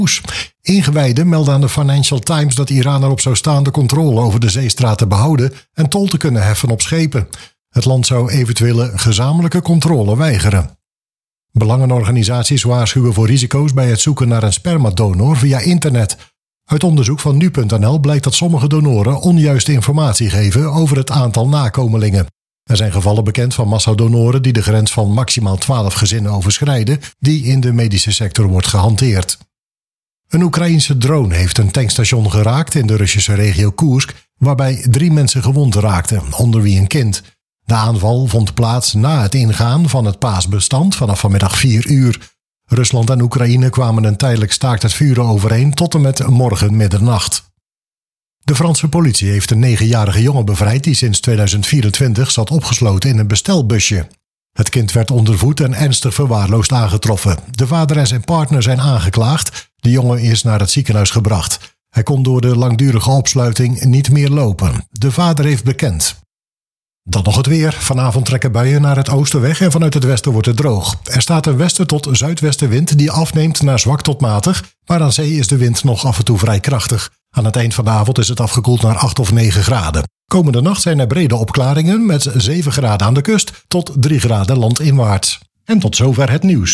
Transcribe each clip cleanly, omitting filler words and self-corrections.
Ingewijden melden aan de Financial Times dat Iran erop zou staan de controle over de zeestraat te behouden en tol te kunnen heffen op schepen. Het land zou eventuele gezamenlijke controle weigeren. Belangenorganisaties waarschuwen voor risico's bij het zoeken naar een spermadonor via internet. Uit onderzoek van nu.nl blijkt dat sommige donoren onjuiste informatie geven over het aantal nakomelingen. Er zijn gevallen bekend van massadonoren die de grens van maximaal 12 gezinnen overschrijden, die in de medische sector wordt gehanteerd. Een Oekraïense drone heeft een tankstation geraakt in de Russische regio Koersk, waarbij 3 mensen gewond raakten, onder wie een kind. De aanval vond plaats na het ingaan van het paasbestand vanaf vanmiddag 4 uur. Rusland en Oekraïne kwamen een tijdelijk staakt het vuren overeen tot en met morgen middernacht. De Franse politie heeft een 9-jarige jongen bevrijd die sinds 2024 zat opgesloten in een bestelbusje. Het kind werd ondervoed en ernstig verwaarloosd aangetroffen. De vader en zijn partner zijn aangeklaagd. De jongen is naar het ziekenhuis gebracht. Hij kon door de langdurige opsluiting niet meer lopen. De vader heeft bekend. Dan nog het weer. Vanavond trekken buien naar het oosten weg en vanuit het westen wordt het droog. Er staat een westen tot zuidwestenwind die afneemt naar zwak tot matig, maar aan zee is de wind nog af en toe vrij krachtig. Aan het eind van de avond is het afgekoeld naar 8 of 9 graden. Komende nacht zijn er brede opklaringen met 7 graden aan de kust tot 3 graden landinwaarts. En tot zover het nieuws.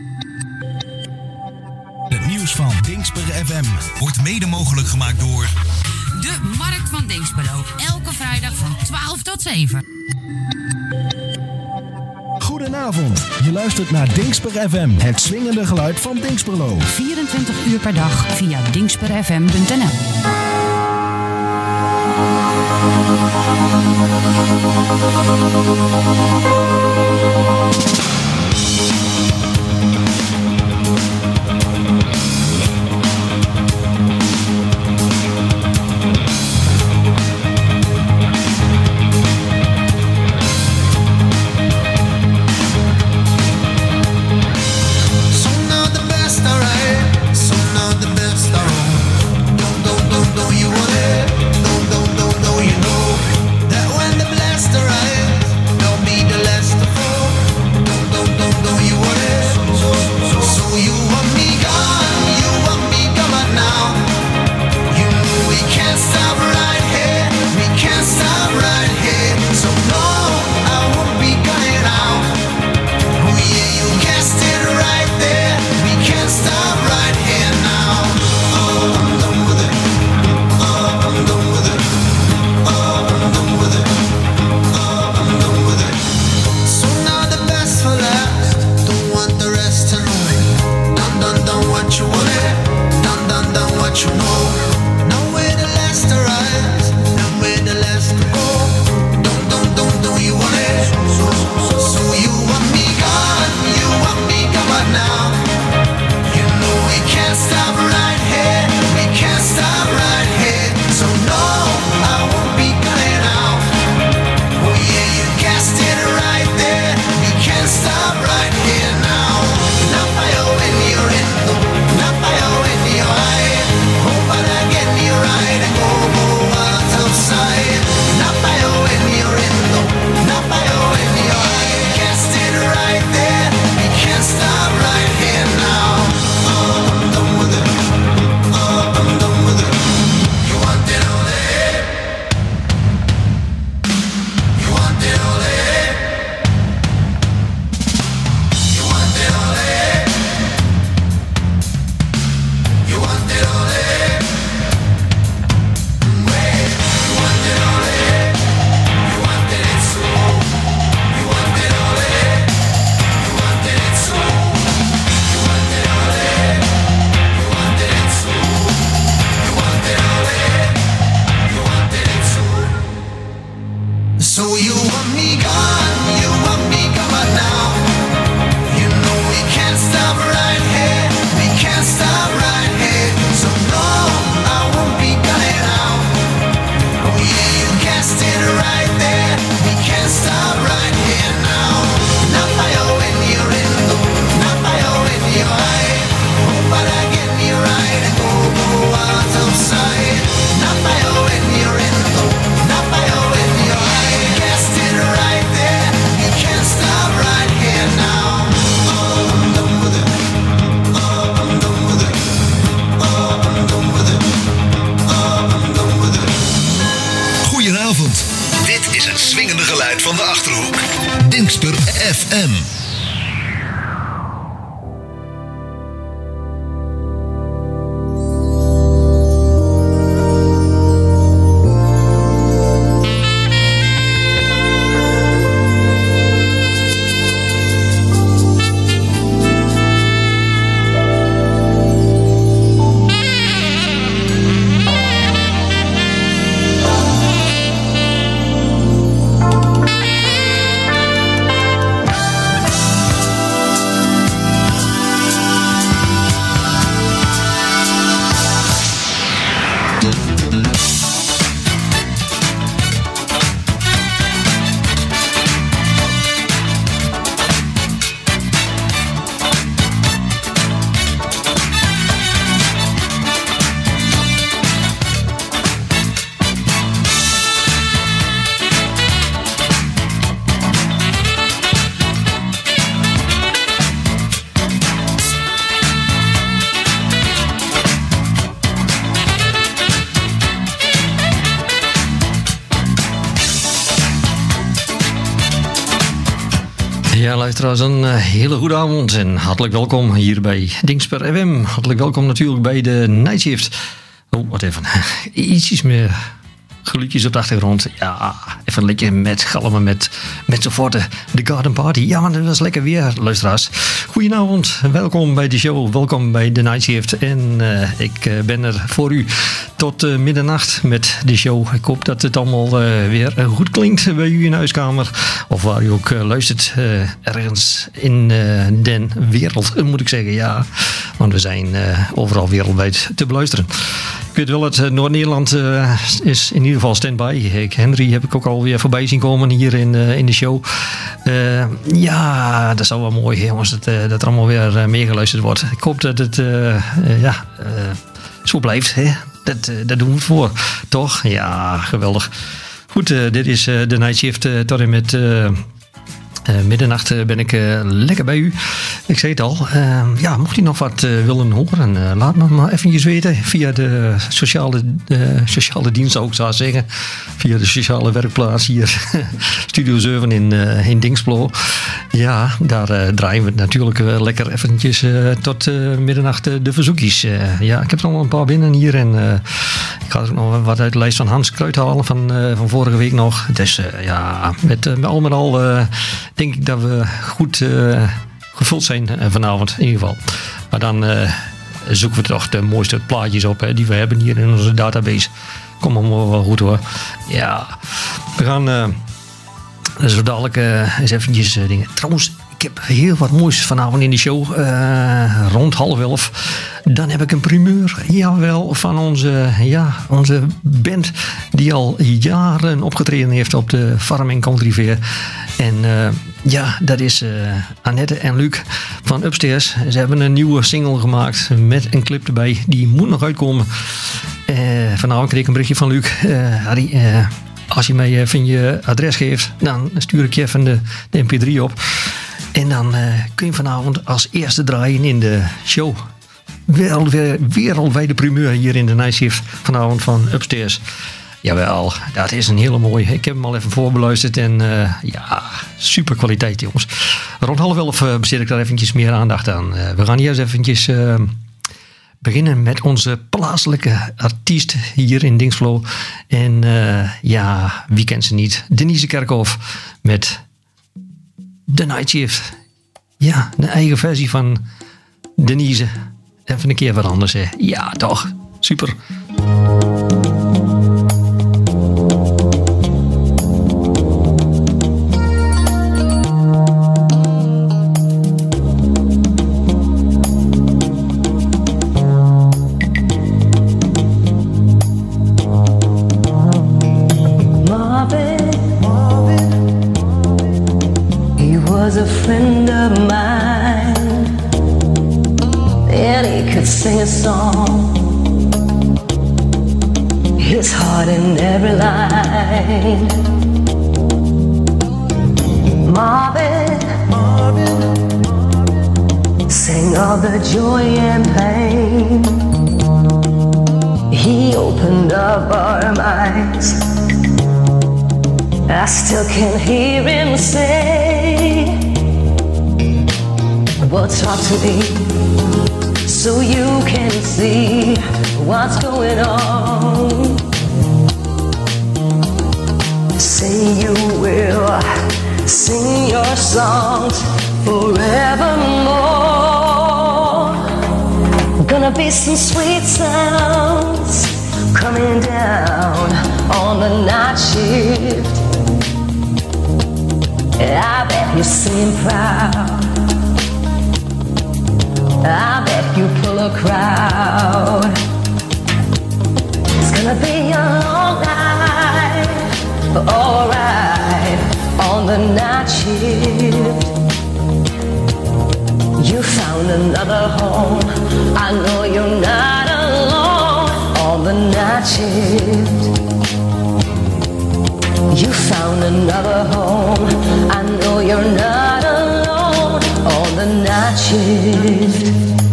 Het nieuws van Dingsper FM wordt mede mogelijk gemaakt door de Markt van Dinxperlo. Elke vrijdag van 12 tot 7. Goedenavond, je luistert naar Dingsper FM, het swingende geluid van Dinxperlo. 24 uur per dag via dingsperfm.nl. That when the blast arrives, don't be the last to fall. FM. Ja, luisteraars, een hele goede avond en hartelijk welkom hier bij Dingspar FM. Hartelijk welkom natuurlijk bij de Night Shift. Oh, wat even. Ietsjes meer geluidjes op de achtergrond. Ja, even lekker met galmen, met zovoort de Garden Party. Ja, maar dat was lekker weer, luisteraars. Goedenavond, welkom bij de show, welkom bij de Night Shift. En ik ben er voor u tot middernacht met de show. Ik hoop dat het allemaal weer goed klinkt bij u in de huiskamer. Of waar u ook luistert, ergens in den wereld, moet ik zeggen. Ja, want we zijn overal wereldwijd te beluisteren. Ik weet wel, het Noord-Nederland is in ieder geval standby. Henry heb ik ook alweer voorbij zien komen hier in de show. Ja, dat is wel mooi, jongens, dat er allemaal weer meegeluisterd wordt. Ik hoop dat het zo blijft. Hè? Dat doen we het voor, toch? Ja, geweldig. Goed, dit is de Night Shift tot en met middernacht ben ik lekker bij u. Ik zei het al. Ja, mocht u nog wat willen horen, laat me maar eventjes weten. Via de sociale dienst ook, zou ik zeggen. Via de sociale werkplaats hier. Studio 7 in Dingsblo. Ja, daar draaien we natuurlijk lekker eventjes tot middernacht de verzoekjes. Ja, ik heb er nog een paar binnen hier. En ik ga er ook nog wat uit de lijst van Hans Kruid halen van vorige week nog. Dus ja, met al denk ik dat we goed gevuld zijn vanavond in ieder geval. Maar dan zoeken we toch de mooiste plaatjes op die we hebben hier in onze database. Kom allemaal wel goed hoor. Ja, we gaan zo dadelijk eens eventjes dingen. Trouwens, ik heb heel wat moois vanavond in de show. Rond 10:30. Dan heb ik een primeur. Jawel, van onze band die al jaren opgetreden heeft op de Farm & Country Fair. En ja, dat is Annette en Luc van Upstairs. Ze hebben een nieuwe single gemaakt met een clip erbij. Die moet nog uitkomen. Vanavond kreeg ik een berichtje van Luc. Harry, als je mij even je adres geeft, dan stuur ik je even de mp3 op. En dan kun je vanavond als eerste draaien in de show. Wereldwijde primeur hier in de Night Shift vanavond van Upstairs. Jawel, dat is een hele mooie. Ik heb hem al even voorbeluisterd en ja, super kwaliteit, jongens. Rond 10:30 besteed ik daar eventjes meer aandacht aan. We gaan eerst eventjes beginnen met onze plaatselijke artiest hier in Dingsblo. En ja, wie kent ze niet? Denise Kerkhoff met The Night Shift. Ja, een eigen versie van Denise. Even een keer wat anders, hè. Ja, toch. Super. A friend of mine, and he could sing a song. His heart in every line. Marvin sang of the joy and pain. He opened up our minds. I still can hear him say, Well, talk to me so you can see what's going on. Say you will sing your songs forevermore. Gonna be some sweet sounds coming down on the night shift. I bet you're singing proud. I bet you pull a crowd. It's gonna be a long night, alright, on the night shift. You found another home, I know you're not alone on the night shift. You found another home, I know you're not alone on the night shift.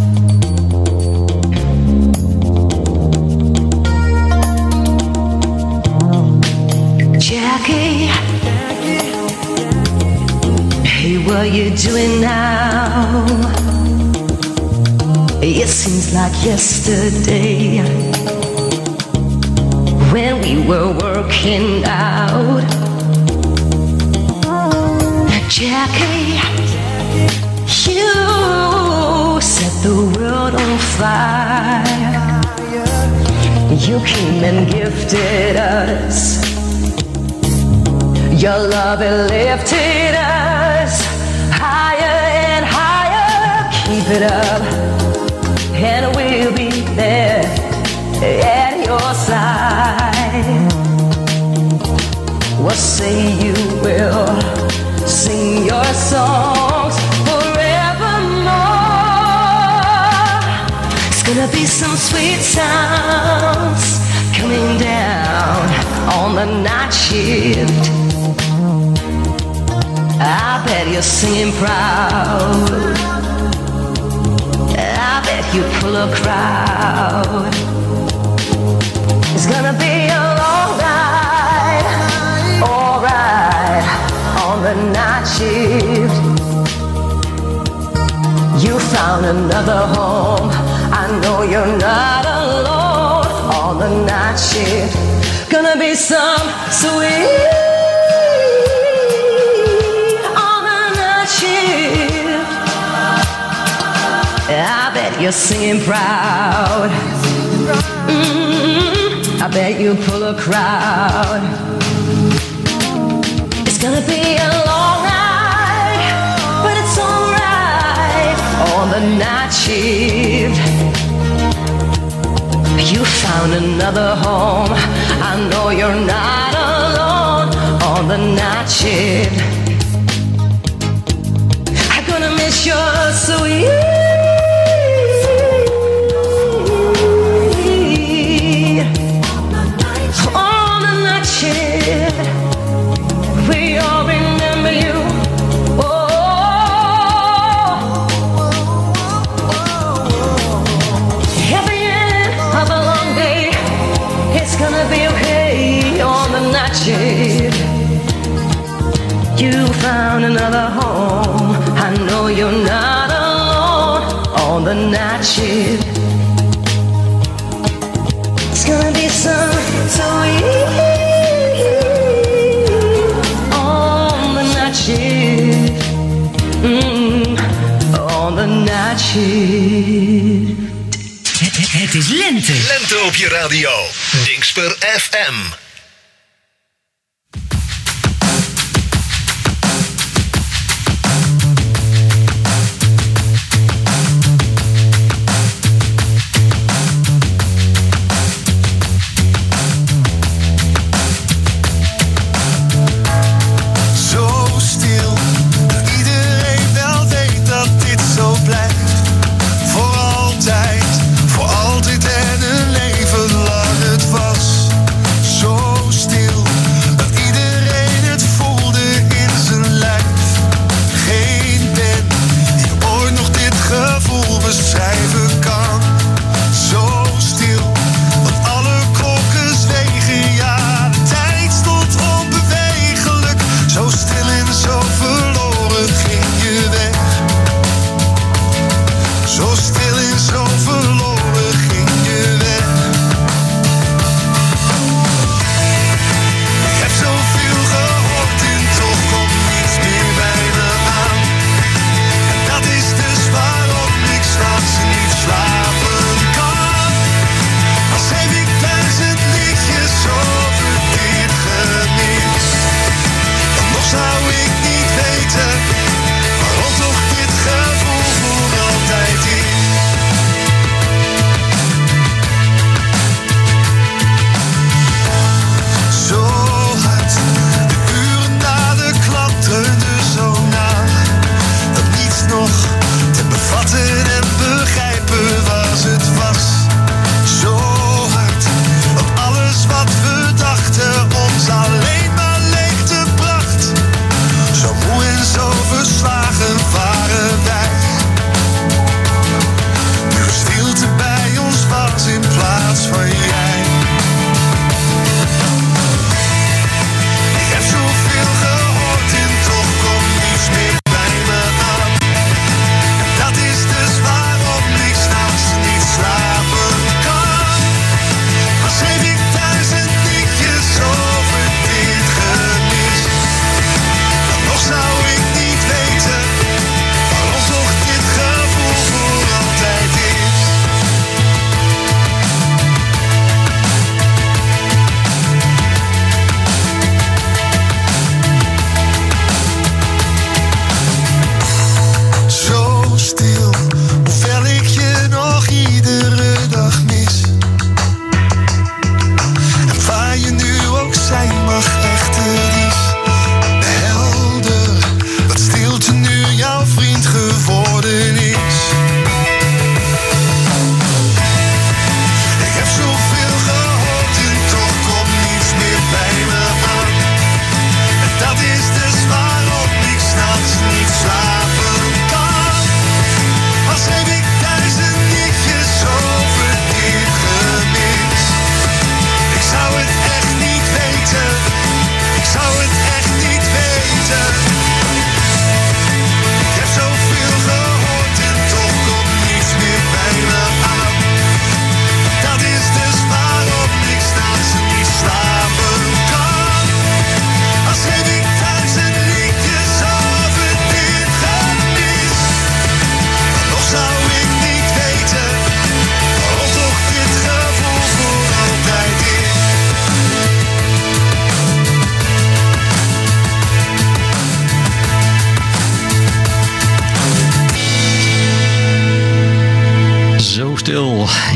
Jackie, hey, what you doing now? It seems like yesterday when we were working out. Jackie, you set the world on fire. You came and gifted us. Your love, it lifted us higher and higher. Keep it up, and we'll be there at your side. Well, say you will sing your songs forevermore. It's gonna be some sweet sounds coming down on the night shift. I bet you're singing proud. I bet you pull a crowd. It's gonna be a long night, alright, on the night shift. You found another home, I know you're not alone on the night shift. Gonna be some sweet on the night shift. I bet you're singing proud. I bet you pull a crowd. It's gonna be a long night, but it's alright on the night shift. You found another home, I know you're not alone on the night shift. I'm gonna miss your sweet on the night shift. We all remember you. At the end of a long day, it's gonna be okay on the night shift. You found another home, I know you're not alone on the night shift. It's gonna be some sweet on the night shift. On the night shift. Het is lente. Lente op je radio. Dingsper FM. Voor altijd en een leven lang het was. Zo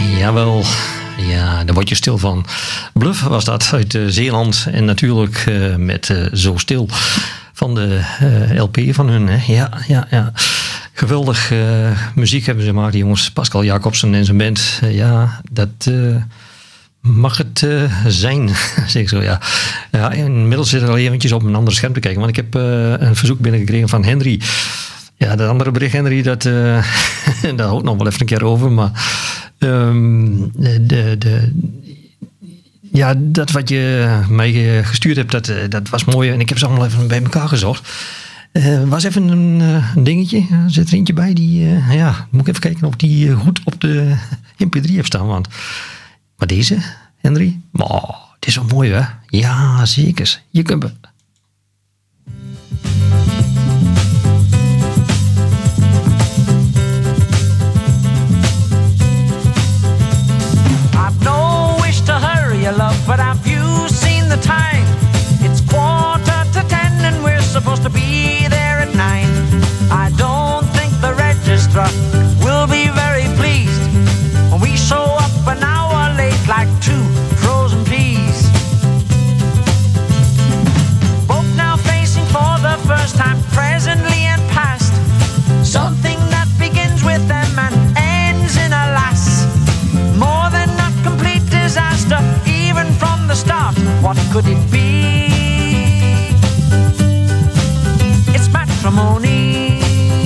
Jawel, ja, daar word je stil van. Bluff was dat uit Zeeland. En natuurlijk met Zo Stil van de LP van hun. Hè. Ja. Geweldig muziek hebben ze gemaakt, die jongens. Pascal Jacobsen en zijn band. Ja, dat mag het zijn, zeg ik zo, ja. Ja, inmiddels zit er al eventjes op een ander scherm te kijken. Want ik heb een verzoek binnengekregen van Henry. Ja, dat andere bericht, Henry, dat daar houdt nog wel even een keer over. Maar ja, dat wat je mij gestuurd hebt, dat was mooi. En ik heb ze allemaal even bij elkaar gezocht. Was even een dingetje. Er zit er eentje bij die... moet ik even kijken of die goed op de MP3 heeft staan. Maar deze, Henry? Oh, het is wel mooi, hè? Ja, zeker. Je kunt... Love, but have you seen the time? It's 10:15 and we're supposed to be there at 9. I don't think the registrar will be very pleased when we show up an hour late like two frozen peas. Both now facing for the first time, presently and past, something that begins with them and ends in a lass. More than a complete disaster, even from the start. What could it be? It's matrimony.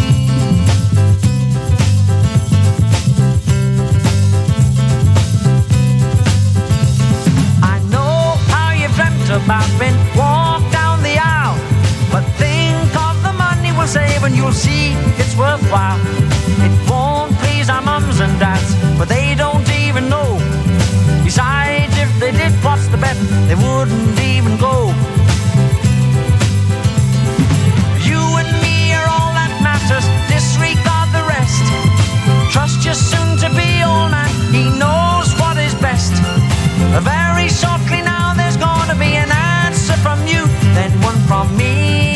I know how you've dreamt about being walked down the aisle, but think of the money we'll save and you'll see it's worthwhile. It won't please our mums and dads, but they don't even know. Besides, if they did, what's the bet? They wouldn't even go. You and me are all that matters, disregard the rest. Trust your soon-to-be old man, he knows what is best. Very shortly now there's gonna be an answer from you, then one from me.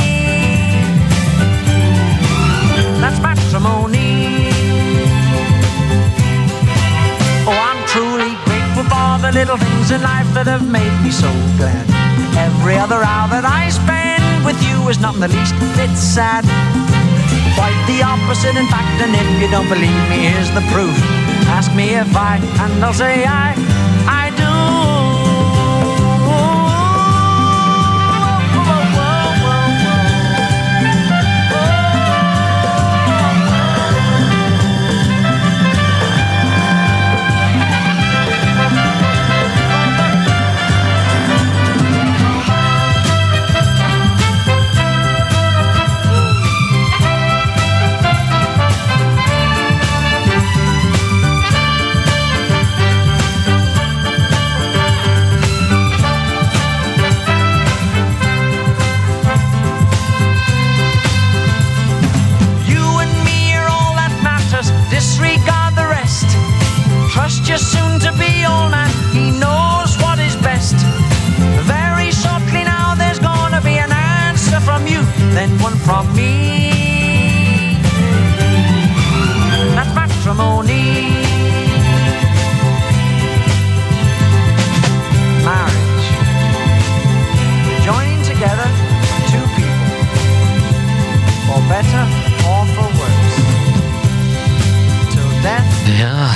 That's matrimony. Oh, I'm truly grateful for the little things in life that have made me so glad. Every other hour that I spend with you is not in the least bit sad. Quite the opposite, in fact, and if you don't believe me, here's the proof. Ask me if I, and I'll say I do. Trust your soon-to-be old man, he knows what is best. Very shortly now there's gonna be an answer from you, then one from me. That's matrimony. Marriage. Joining together two people, for better or for worse. Till death. Ja.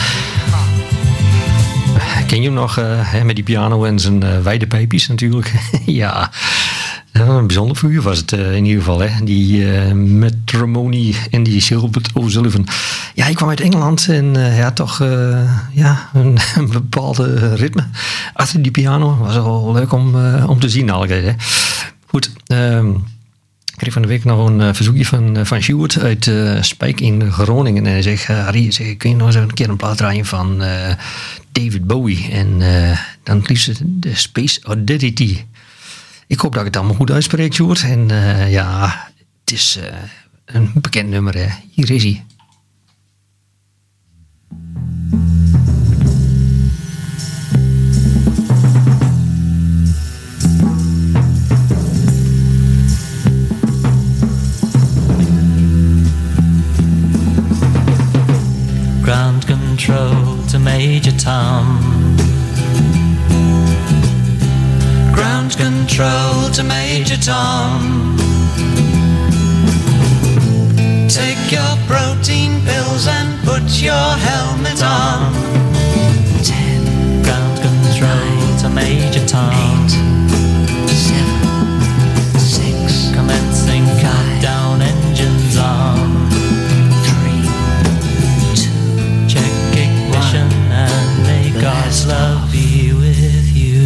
Ken je hem nog met die piano en zijn wijde pijpjes natuurlijk? Ja, een bijzonder figuur was het in ieder geval. Hè? Die Matrimony en die Gilbert O'Sullivan. Ja, ik kwam uit Engeland en toch een bepaalde ritme achter die piano. Was wel leuk om te zien altijd. Hè? Goed, ik kreeg van de week nog een verzoekje van Sjoerd uit Spijk in Groningen. En hij zegt, Harry, kun je nog eens een keer een plaat draaien van David Bowie. En dan het liefst de Space Oddity. Ik hoop dat ik het allemaal goed uitspreek, Sjoerd. En het is een bekend nummer. Hè. Hier is hij. Ground control to Major Tom. Tom. Ground control to Major Tom. Take your protein pills and put your helmet on. 10. Ground control to Major Tom. 8, 7, 6. Commencing countdown, engines on. 3, 2. Check ignition 1. And may God's love be with you.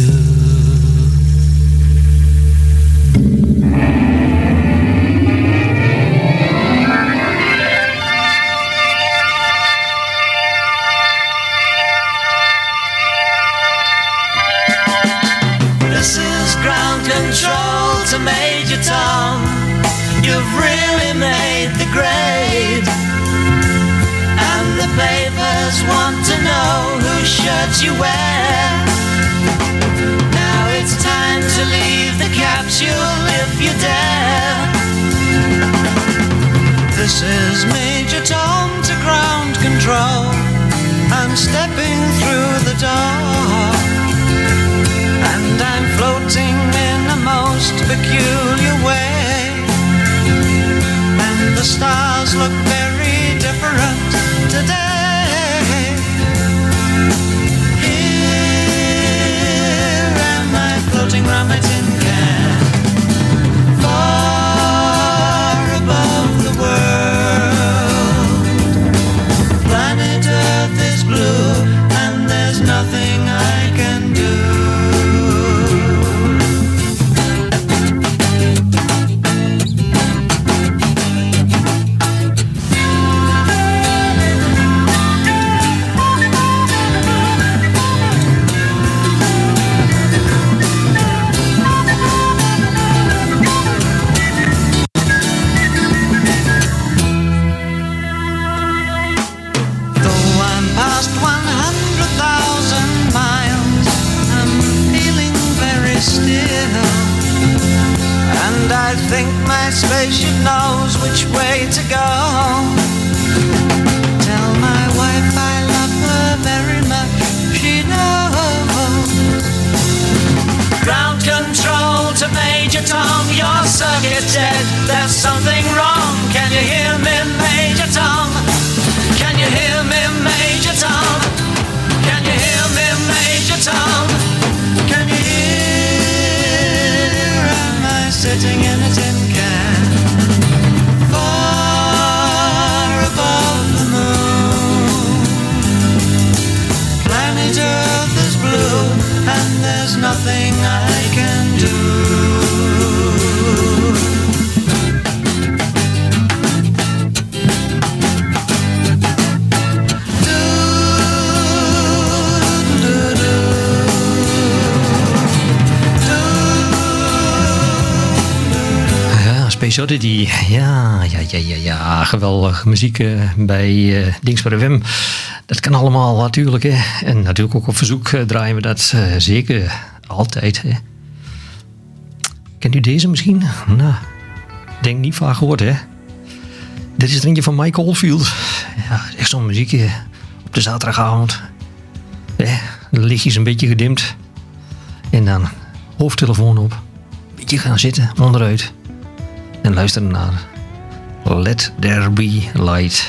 Control to Major Tom. You've really made the grade, and the papers want to know whose shirt you wear. Now it's time to leave the capsule if you dare. This is Major Tom to ground control. I'm stepping through the door, and I'm floating in a most peculiar way, and the stars look very different today. Here am I floating round my tin can, far above the world. Planet Earth is blue, and there's nothing I can do. And I think my spaceship knows which way to go. Tell my wife I love her very much, she knows. Ground control to Major Tom, your circuit's dead, there's something wrong. Can you hear me, Major Tom? Can you hear me, Major Tom? Can you hear me, Major Tom? Can you hear? Sitting in a tin can, far above the moon. Planet Earth is blue, and there's nothing I can do. Space Oddity, ja, geweldige muziek bij Dingsper FM. Dat kan allemaal natuurlijk, hè. En natuurlijk ook op verzoek draaien we dat zeker altijd, hè. Kent u deze misschien? Nou, denk niet vaak gehoord, hè. Dit is er eentje van Mike Oldfield. Ja, echt zo'n muziekje op de zaterdagavond. De lichtjes een beetje gedimd. En dan hoofdtelefoon op. Beetje gaan zitten, onderuit. En luisteren naar Let There Be Light.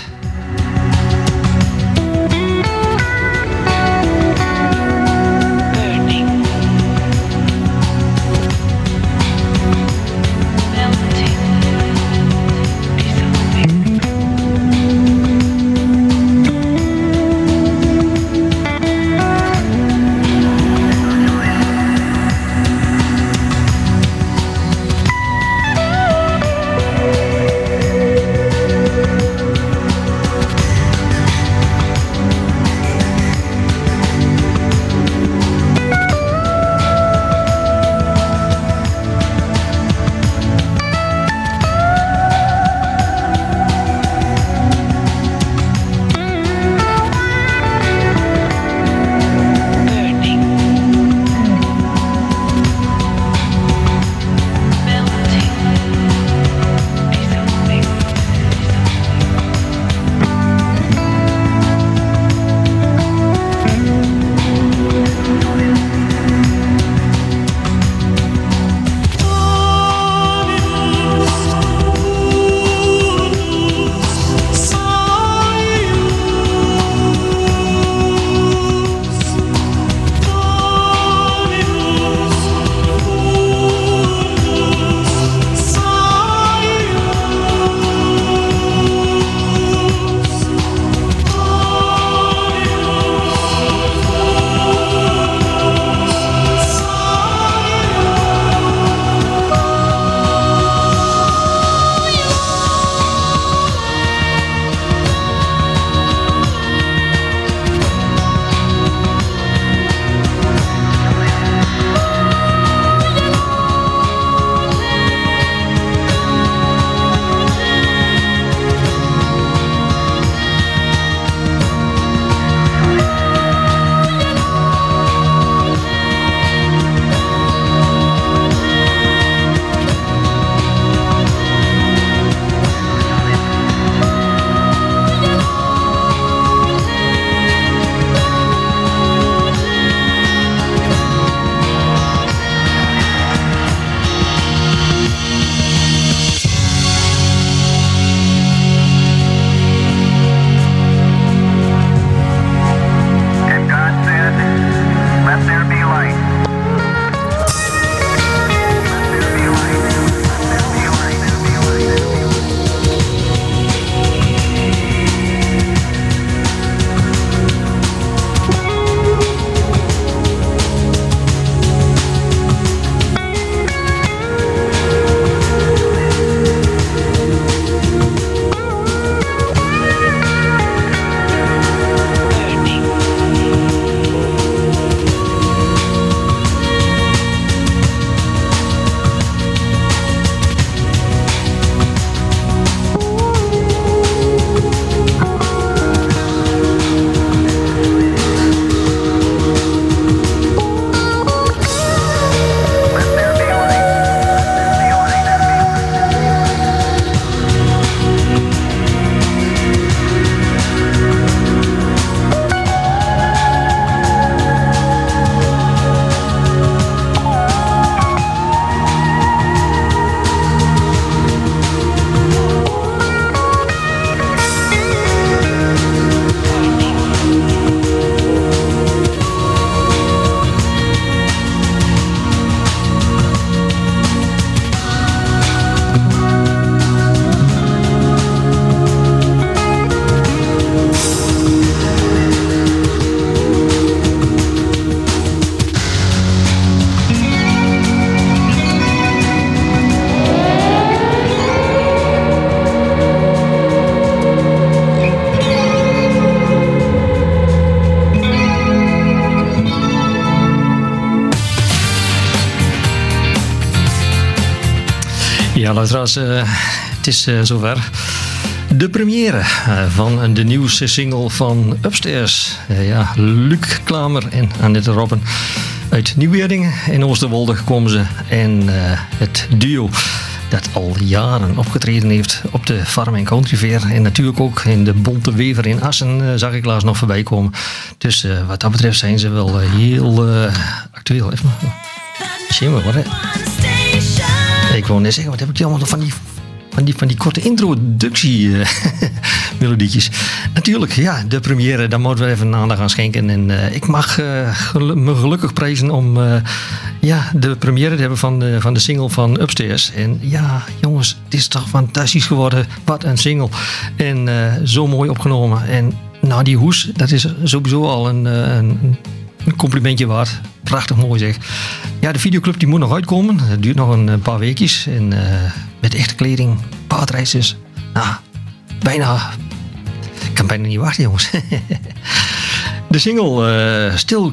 Ja, luisteraars, het is zover. De première van de nieuwste single van Upstairs. Ja, Luc Klamer en Annette Robben. Uit Nieuwerdingen in Oosterwolde komen ze. En het duo dat al jaren opgetreden heeft op de Farm Country Fair. En natuurlijk ook in de Bonte Wever in Assen zag ik laatst nog voorbij komen. Dus wat dat betreft zijn ze wel heel actueel. Even shimmer, wat hè? Ik wou net zeggen, wat heb ik allemaal van die korte introductie melodietjes. Natuurlijk, ja, de première, daar moeten we even aandacht aan schenken. En ik mag me gelukkig prijzen om de première te hebben van de single van Upstairs. En ja, jongens, het is toch fantastisch geworden. Wat een single. En zo mooi opgenomen. En nou, die hoes, dat is sowieso al een complimentje waard. Prachtig mooi zeg. Ja, de videoclip die moet nog uitkomen. Het duurt nog een paar weekjes. En met echte kleding, paardreizers. Nou, bijna. Ik kan bijna niet wachten, jongens. De single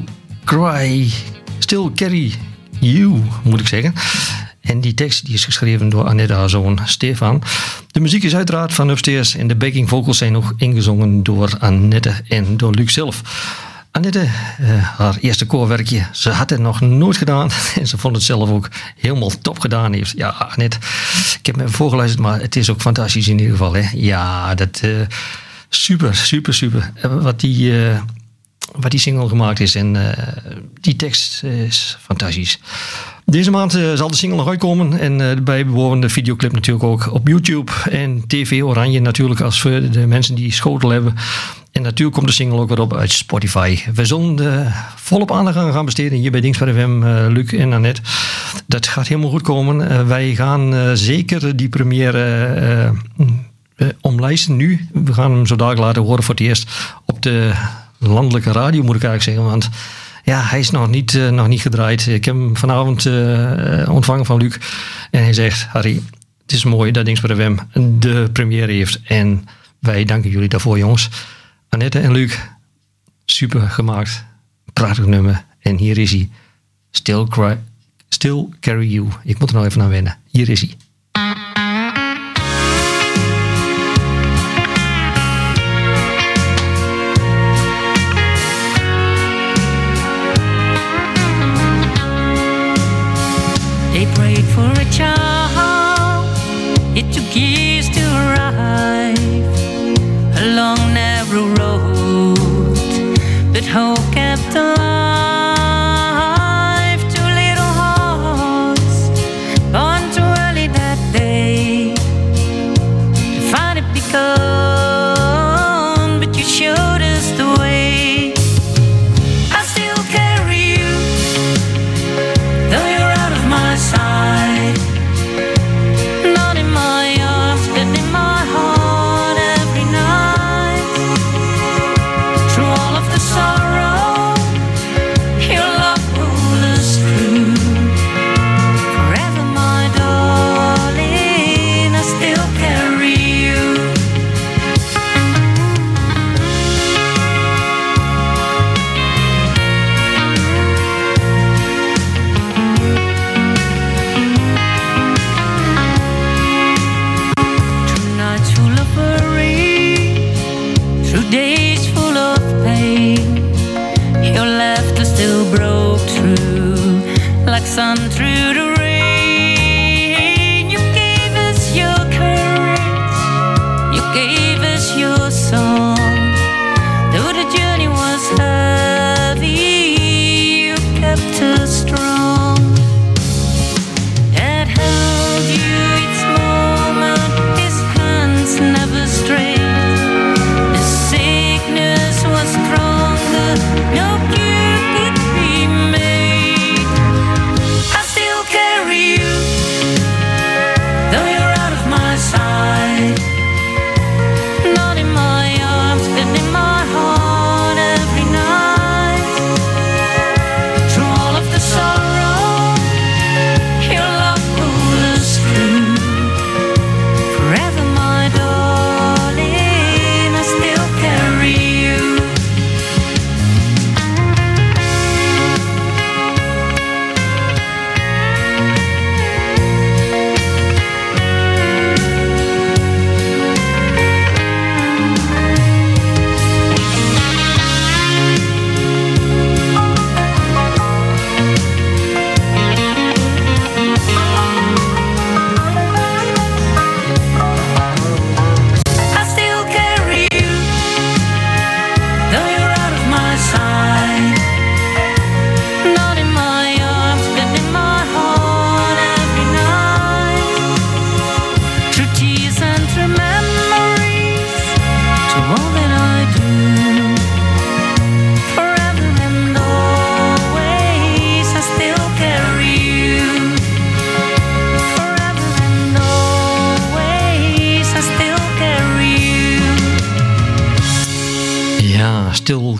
Still Carry You, moet ik zeggen. En die tekst die is geschreven door Annette, haar zoon Stefan. De muziek is uiteraard van Upstairs. En de backing vocals zijn nog ingezongen door Annette en door Luc zelf. Annette, haar eerste koorwerkje, ze had het nog nooit gedaan. En ze vond het zelf ook helemaal top gedaan heeft. Ja, Annette, ik heb me voorgeluisterd, maar het is ook fantastisch in ieder geval. Hè? Ja, dat super. Wat die single gemaakt is. En die tekst is fantastisch. Deze maand zal de single nog uitkomen. En de bijbehorende videoclip natuurlijk ook op YouTube. En TV Oranje natuurlijk als voor de mensen die schotel hebben. En natuurlijk komt de single ook weer op uit Spotify. We zullen volop aandacht aan gaan besteden hier bij Dingspar FM, Luc en Annette. Dat gaat helemaal goed komen. Wij gaan zeker die première omlijsten nu. We gaan hem zo dadelijk laten horen voor het eerst op de landelijke radio, moet ik eigenlijk zeggen. Want ja, hij is nog niet gedraaid. Ik heb hem vanavond ontvangen van Luc. En hij zegt, Harry, het is mooi dat Dingspar FM de première heeft. En wij danken jullie daarvoor, jongens. Annette en Luc, super gemaakt. Prachtig nummer. En hier is hij. Still Carry You. Ik moet er nog even aan wennen. Hier is hij. They prayed for a child. It took years to arrive. A long narrow road, but hope kept alive. Two little hearts born too early that day to find it begun, but you showed us the way. I still carry you, though you're out of my sight. Not in my arms, but in my heart every night. Through all of the sorrow, your love pulled us through. Forever, my darling, I still carry you. Through nights full of worry, through days full of pain, your laughter still broke through like sun through the rain. You gave us your courage, you gave us your song. Though the journey was heavy, you kept us strong. That held you each moment, his hands never strayed. The sickness was stronger, no cure could be made. I still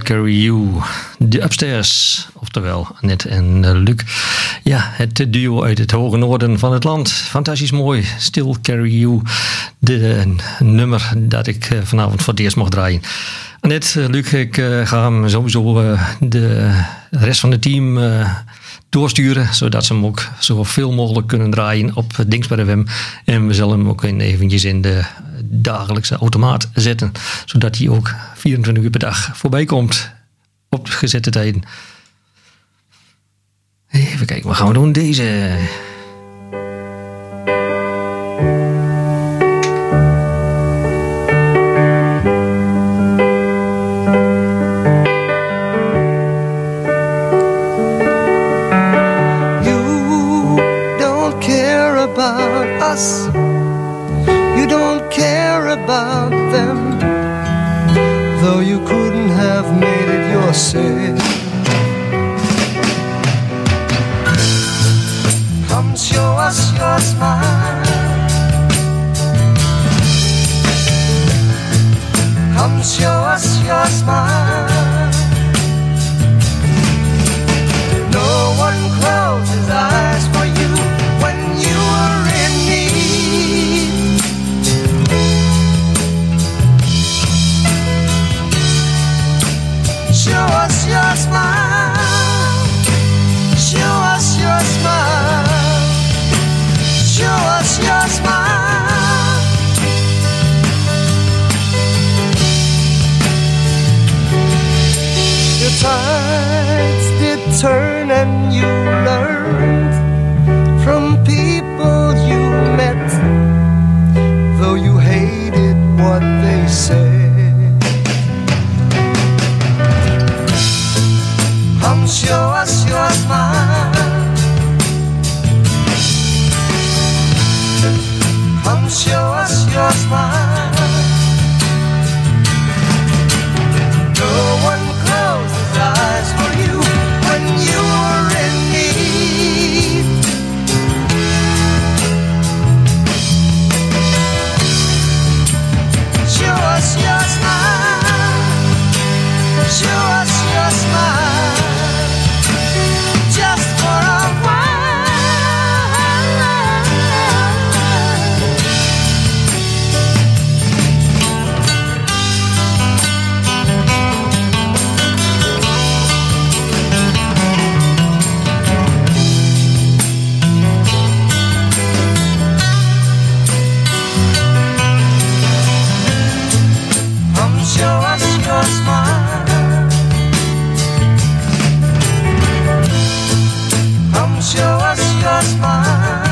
Carry You. De Upstairs, oftewel Annette en Luc. Ja, het duo uit het hoge noorden van het land. Fantastisch mooi. Still Carry You. De nummer dat ik vanavond voor het eerst mocht draaien. Annette, Luc, ik ga hem sowieso de rest van het team doorsturen, zodat ze hem ook zoveel mogelijk kunnen draaien op Dingsper FM. En we zullen hem ook eventjes in de dagelijkse automaat zetten, zodat hij ook 24 uur per dag voorbij komt op gezette tijden. Even kijken, wat gaan we doen? Deze. You don't care about them, though you couldn't have made it yourself. Come show us your smile. Come show us your smile. No one closes his eyes for you when you are in need. Show us your smile. Show us your smile. Show us your smile. Your tides did turn and you learned from people you met, though you hated what they said. Come show us your smile. Come show us your smile. No one closes his eyes for you when you are in need. Show us your smile. Show us your smile. Just for a while. Show us your smile. Come show us your smile.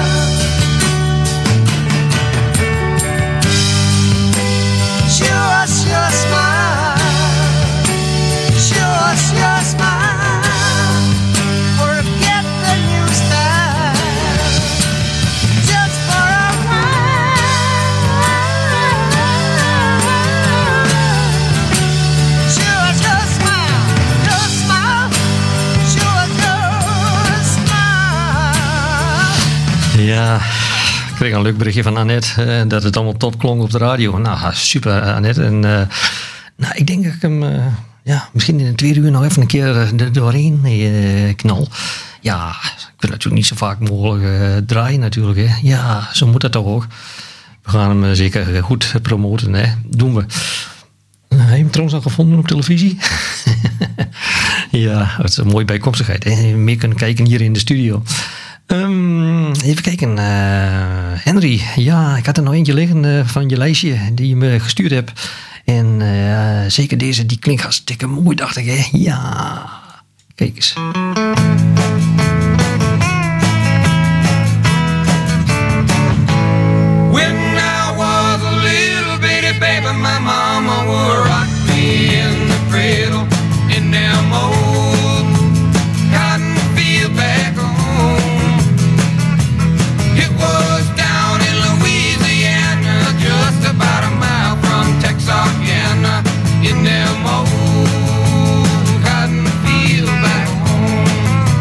Show us your smile. Show us your smile. Forget the new style. Just for a while. Show us your smile. Your smile. Show us your smile. Ja, ik kreeg een leuk berichtje van Annette dat het allemaal top klonk op de radio. Nou, super Annette. En nou, ik denk dat ik hem misschien in de tweede uur nog even een keer er doorheen knal. Ja, ik wil natuurlijk niet zo vaak mogelijk draaien natuurlijk. Hè. Ja, zo moet dat toch ook. We gaan hem zeker goed promoten. Hè. Doen we. Heb je hem trouwens al gevonden op televisie? Ja, dat is een mooie bijkomstigheid. Hè. Meer kunnen kijken hier in de studio. Even kijken. Henry, ja, ik had er nog eentje liggen van je lijstje die je me gestuurd hebt. En zeker deze, die klinkt hartstikke mooi, dacht ik. Hè? Ja, kijk eens. When I was a little bitty baby, my mama would rock me in the cradle in them old cotton field back home. It was down in Louisiana, just about a mile from Texarkana, in them old cotton field back home.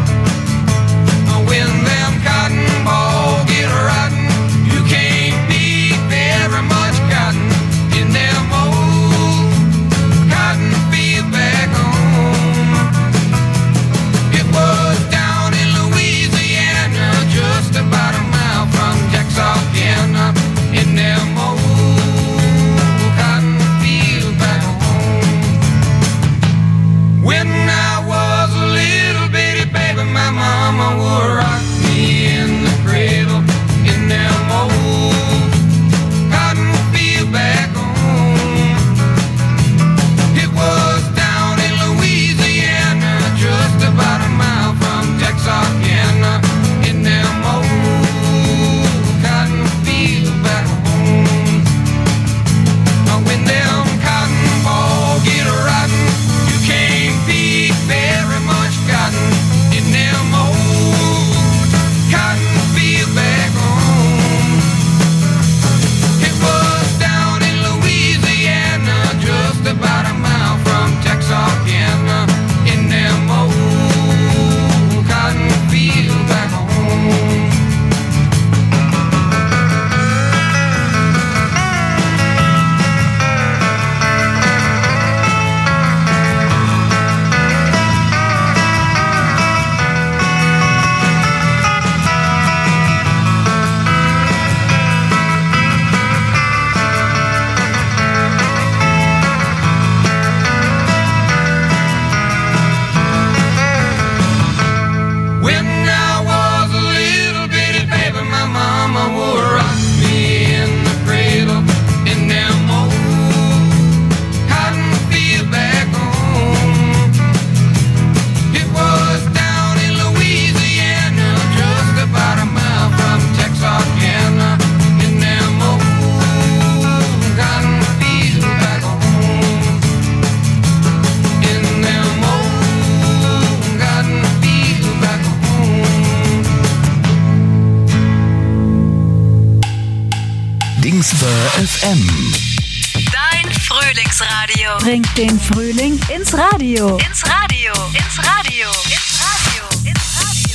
Dingsper FM. Dein Frühlingsradio. Bringt den Frühling ins Radio. Ins Radio. Ins Radio. Ins Radio. Ins Radio.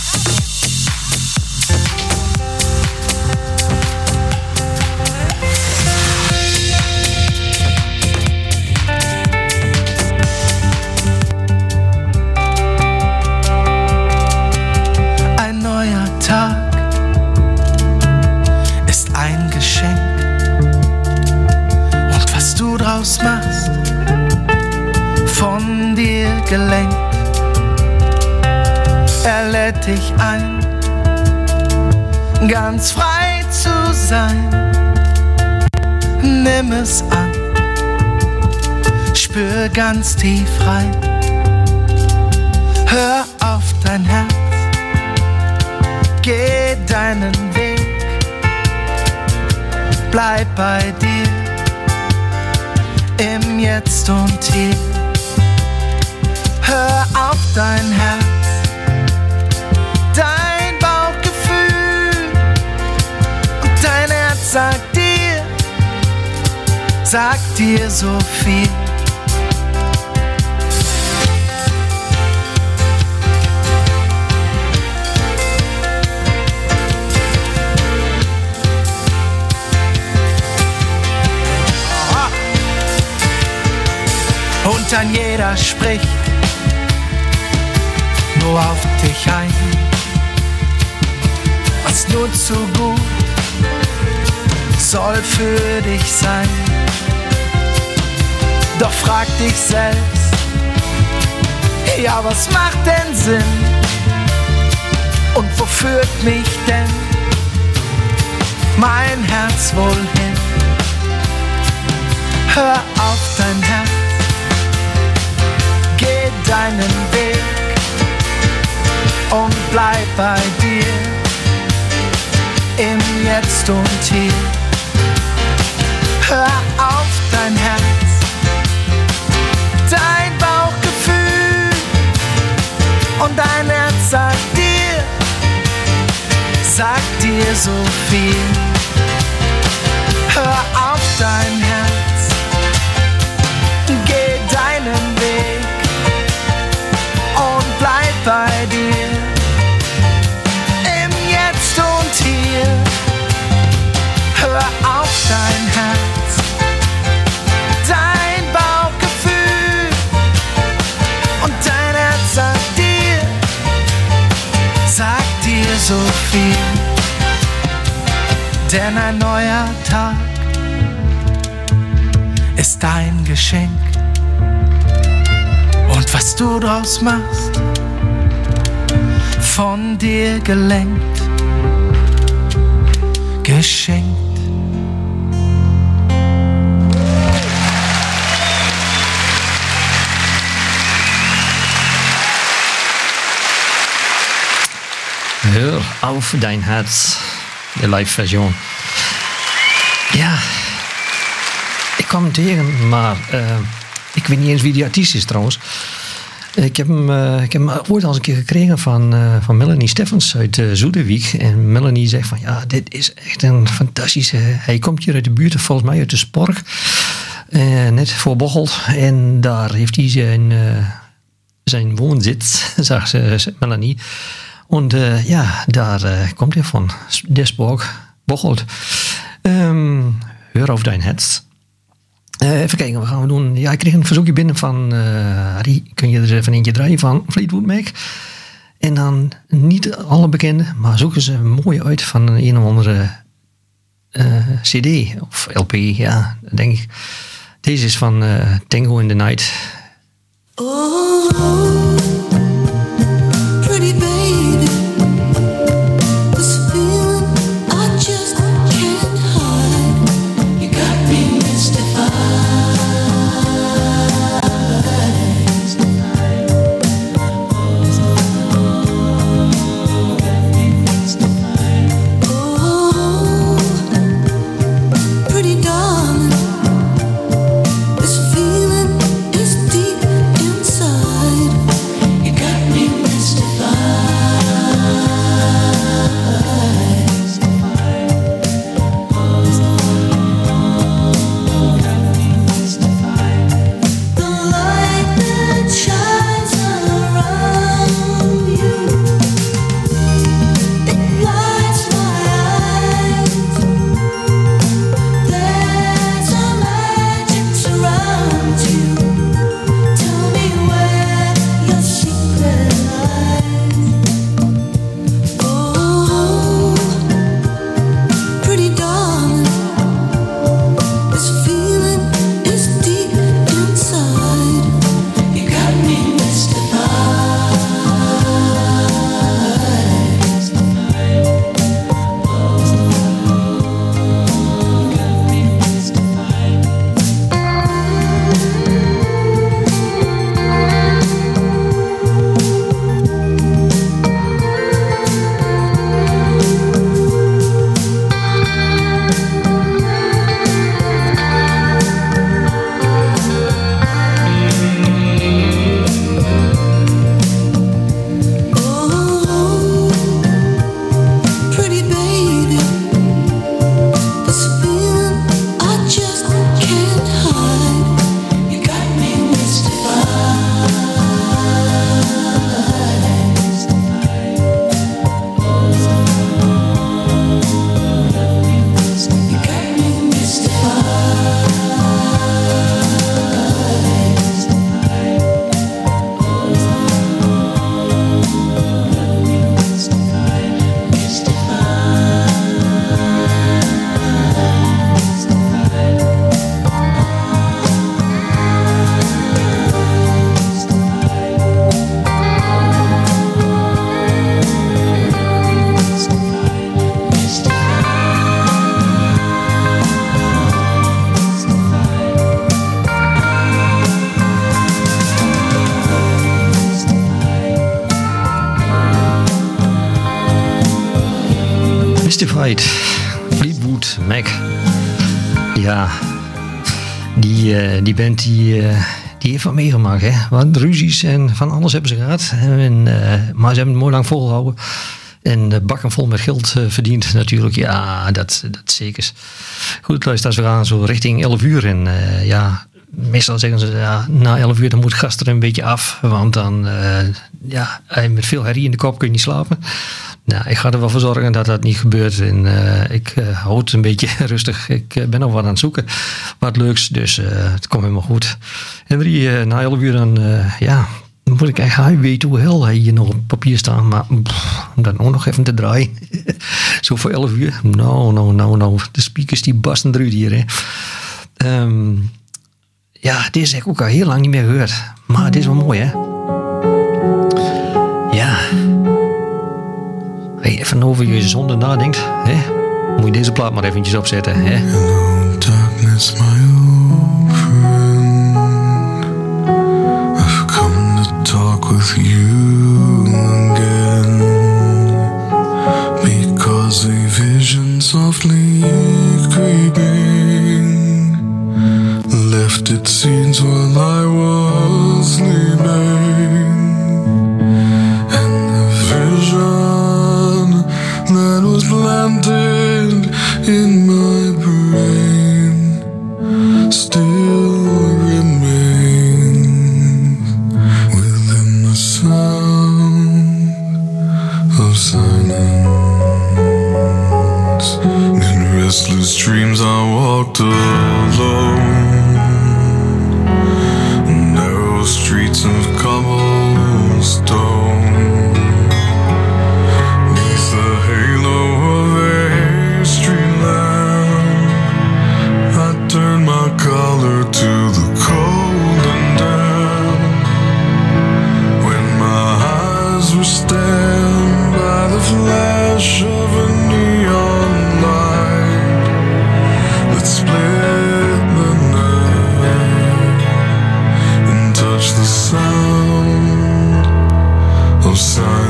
Ein neuer Tag ist ein Geschenk. Und was du draus machst, von dir gelenkt. Er lädt dich ein, ganz frei zu sein. Nimm es an, spür ganz tief rein. Hör auf dein Herz, geh deinen Weg, bleib bei dir, im Jetzt und Hier. Hör auf dein Herz, dein Bauchgefühl, und dein Herz sagt dir so viel. Und dann jeder spricht nur auf dich ein, was nur zu gut soll für dich sein. Doch frag dich selbst, ja, was macht denn Sinn? Und wo führt mich denn mein Herz wohl hin? Hör auf dein Herz, geh deinen Weg und bleib bei dir, im Jetzt und Hier. Hör auf dein Herz, dein Bauchgefühl, und dein Herz sagt dir so viel. Hör auf dein Herz, geh deinen Weg und bleib bei dir, im Jetzt und Hier. Hör auf dein Herz, dein Bauchgefühl, und dein Herz sagt dir so viel. Denn ein neuer Tag ist ein Geschenk. Und was du draus machst, von dir gelenkt, geschenkt. Hör auf dein Herz, de live-version. Ja, ik kwam hem tegen, maar ik weet niet eens wie die artiest is trouwens. Ik heb hem ooit al eens een keer gekregen van Melanie Steffens uit Zoeterwiek. En Melanie zegt van, ja, dit is echt een fantastische... Hij komt hier uit de buurt, volgens mij uit de Spork. Net voor Bocholt. En daar heeft hij zijn woonzit, zegt Melanie. Und ja, daar kommt er von der Spork, Bocholt. Hör auf dein Herz. Even kijken, wat gaan we doen? Ja, ik kreeg een verzoekje binnen van Harry. Kun je er even eentje draaien van Fleetwood Mac? En dan niet alle bekende, maar zoeken ze mooi uit van een of andere CD of LP. Ja, denk ik. Deze is van Tango in the Night. Oh, pretty baby. This feeling I just can't hide. You got me mystified. Oh, pretty darling. This feeling is deep inside. Mystified, Fleetwood Mac. Ja, die band die heeft wat meegemaakt. Hè? Wat ruzies en van alles hebben ze gehad. Maar ze hebben het mooi lang volgehouden. En bakken vol met geld verdiend natuurlijk. Ja, dat zeker. Goed, luister, we gaan zo richting 11 uur. En meestal zeggen ze, ja, na 11 uur dan moet gast er een beetje af. Want dan, met veel herrie in de kop kun je niet slapen. Nou, ik ga er wel voor zorgen dat dat niet gebeurt. En ik hou het een beetje rustig. Ik ben nog wat aan het zoeken. Wat leuks, dus het komt helemaal goed. Henry, na 11 uur dan, dan moet ik eigenlijk Highway to Hell hier nog op papier staan. Maar om dat ook nog even te draaien. Zo voor 11 uur. Nou. De speakers die barsten eruit hier. Hè. Dit heb ik ook al heel lang niet meer gehoord. Maar het is wel mooi, hè? Ja. Als je even over je zonde nadenkt, hè? Moet je deze plaat maar eventjes opzetten, hè? Hello, darkness, my old friend. I've come to talk with you again. Because a vision softly creeping left its scenes while I was sleeping. And the vision that was planted in my brain still remains within the sound of silence. In restless dreams I walked alone, narrow streets of cobblestone. Neath the halo of a street lamp, I turned my collar to the cold and damp. When my eyes were stabbed by the flash of a neon light that split the night and touched the sound of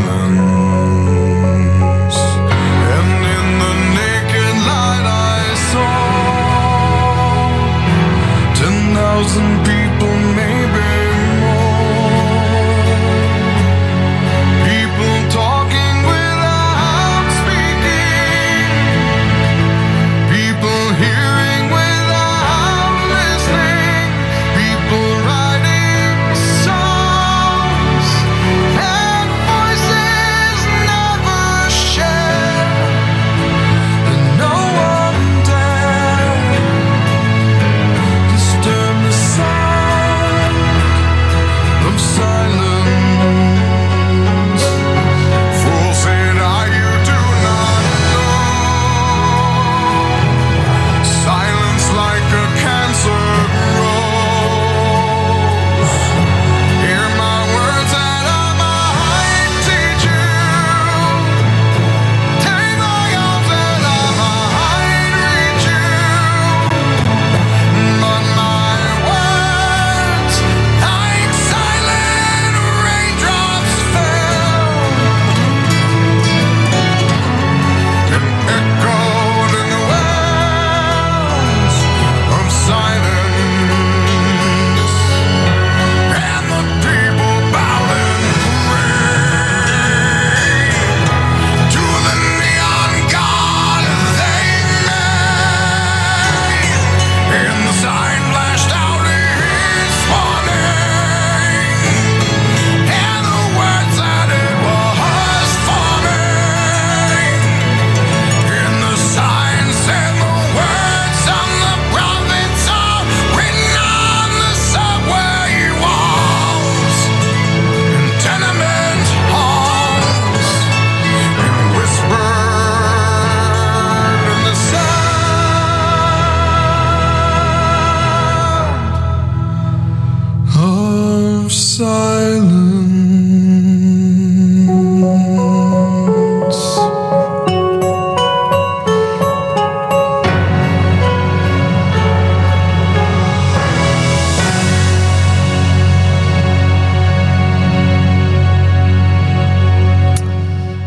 silence. And in the naked light I saw 10,000 people, maybe more. People talking without speaking. People hearing without listening. People writing songs and voices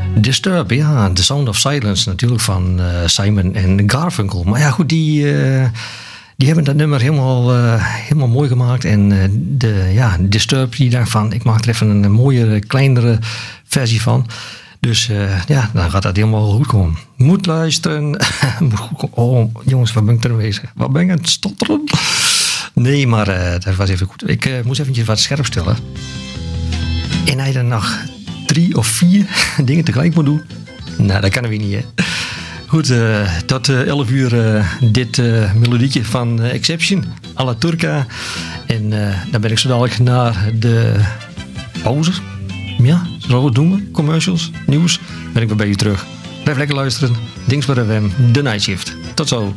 Disturb, ja. The Sound of Silence natuurlijk van Simon en Garfunkel. Maar ja, goed, die hebben dat nummer helemaal mooi gemaakt. En Disturb die dacht van, ik maak er even een mooiere, kleinere versie van. Dus dan gaat dat helemaal goed komen. Moet luisteren. Oh, jongens, wat ben ik er bezig? Wat ben ik aan het stotteren? Nee, maar dat was even goed. Ik moest eventjes wat scherp stellen. En hij dan nog 3 of 4 dingen tegelijk moet doen. Nou, dat kan weer niet, hè. Goed, tot 11 uur dit melodietje van Exception, à la Turca. En dan ben ik zo dadelijk naar de pauze. Ja, zo wat doen we. Commercials, nieuws. Ben ik weer bij u terug. Blijf lekker luisteren. Dingsper FM, The Night Shift. Tot zo.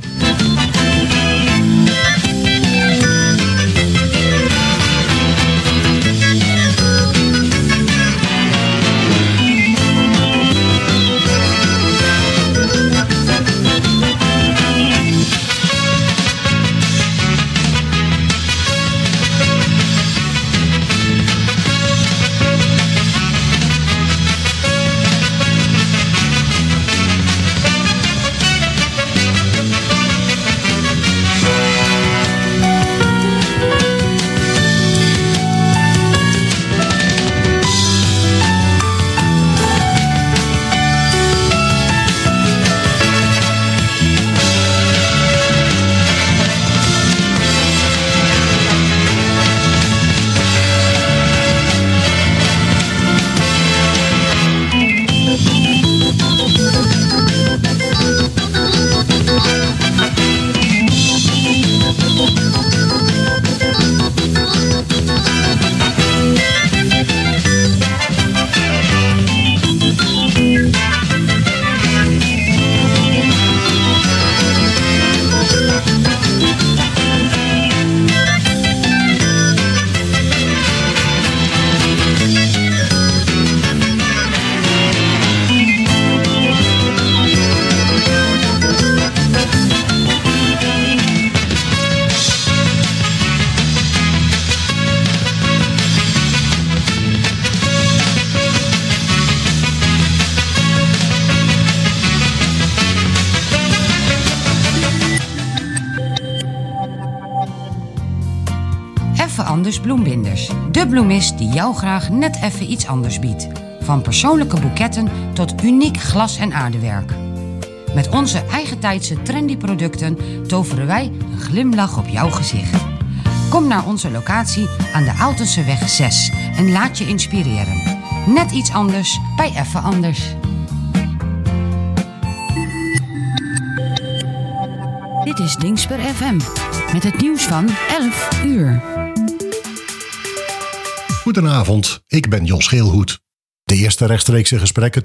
Anders Bloembinders. De bloemist die jou graag net even iets anders biedt. Van persoonlijke boeketten tot uniek glas- en aardewerk. Met onze eigentijdse trendy producten toveren wij een glimlach op jouw gezicht. Kom naar onze locatie aan de Aaltenseweg 6 en laat je inspireren. Net iets anders bij Even Anders. Dit is Dingsper FM met het nieuws van 11 uur. Goedenavond, ik ben Jos Geelhoed. De eerste rechtstreekse gesprekken